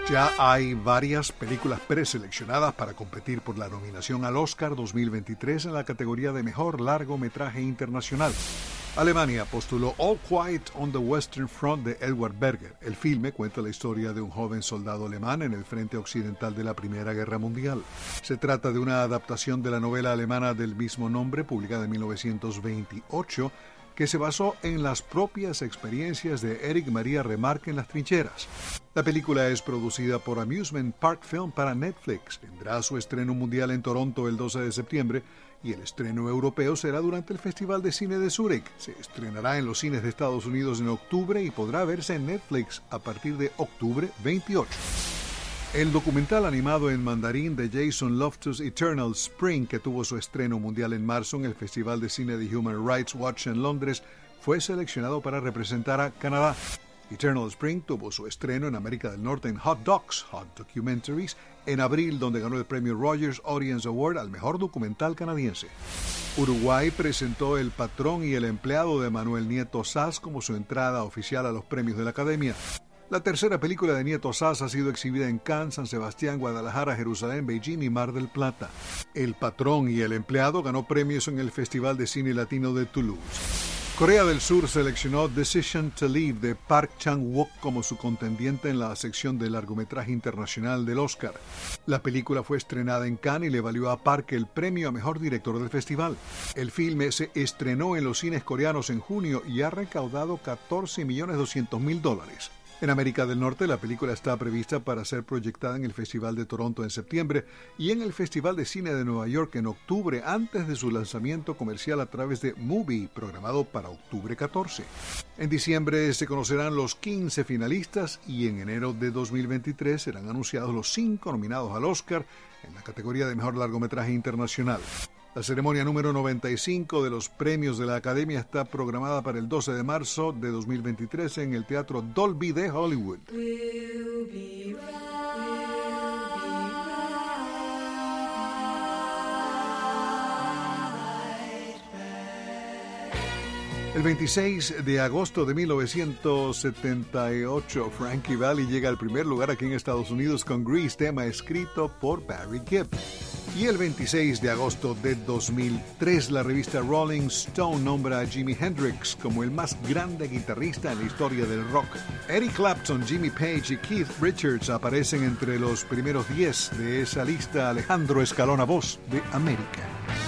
Ya hay varias películas preseleccionadas para competir por la nominación al Oscar 2023 en la categoría de Mejor Largometraje Internacional. Alemania postuló All Quiet on the Western Front de Edward Berger. El filme cuenta la historia de un joven soldado alemán en el frente occidental de la Primera Guerra Mundial. Se trata de una adaptación de la novela alemana del mismo nombre, publicada en 1928, que se basó en las propias experiencias de Erich Maria Remarque en las trincheras. La película es producida por Amusement Park Film para Netflix. Tendrá su estreno mundial en Toronto el 12 de septiembre y el estreno europeo será durante el Festival de Cine de Zúrich. Se estrenará en los cines de Estados Unidos en octubre y podrá verse en Netflix a partir de octubre 28. El documental animado en mandarín de Jason Loftus, Eternal Spring, que tuvo su estreno mundial en marzo en el Festival de Cine de Human Rights Watch en Londres, fue seleccionado para representar a Canadá. Eternal Spring tuvo su estreno en América del Norte en Hot Docs, Hot Documentaries, en abril, donde ganó el premio Rogers Audience Award al mejor documental canadiense. Uruguay presentó El patrón y el empleado de Manuel Nieto Saz como su entrada oficial a los premios de la Academia. La tercera película de Nieto Saz ha sido exhibida en Cannes, San Sebastián, Guadalajara, Jerusalén, Beijing y Mar del Plata. El patrón y el empleado ganó premios en el Festival de Cine Latino de Toulouse. Corea del Sur seleccionó Decision to Leave de Park Chan-wook como su contendiente en la sección de largometraje internacional del Oscar. La película fue estrenada en Cannes y le valió a Park el premio a mejor director del festival. El filme se estrenó en los cines coreanos en junio y ha recaudado $14.200.000. En América del Norte, la película está prevista para ser proyectada en el Festival de Toronto en septiembre y en el Festival de Cine de Nueva York en octubre, antes de su lanzamiento comercial a través de Mubi, programado para octubre 14. En diciembre se conocerán los 15 finalistas y en enero de 2023 serán anunciados los 5 nominados al Oscar en la categoría de Mejor Largometraje Internacional. La ceremonia número 95 de los premios de la Academia está programada para el 12 de marzo de 2023 en el Teatro Dolby de Hollywood. El 26 de agosto de 1978, Frankie Valli llega al primer lugar aquí en Estados Unidos con Grease, tema escrito por Barry Gibb. Y el 26 de agosto de 2003, la revista Rolling Stone nombra a Jimi Hendrix como el más grande guitarrista en la historia del rock. Eric Clapton, Jimmy Page y Keith Richards aparecen entre los primeros 10 de esa lista. Alejandro Escalona, voz de América.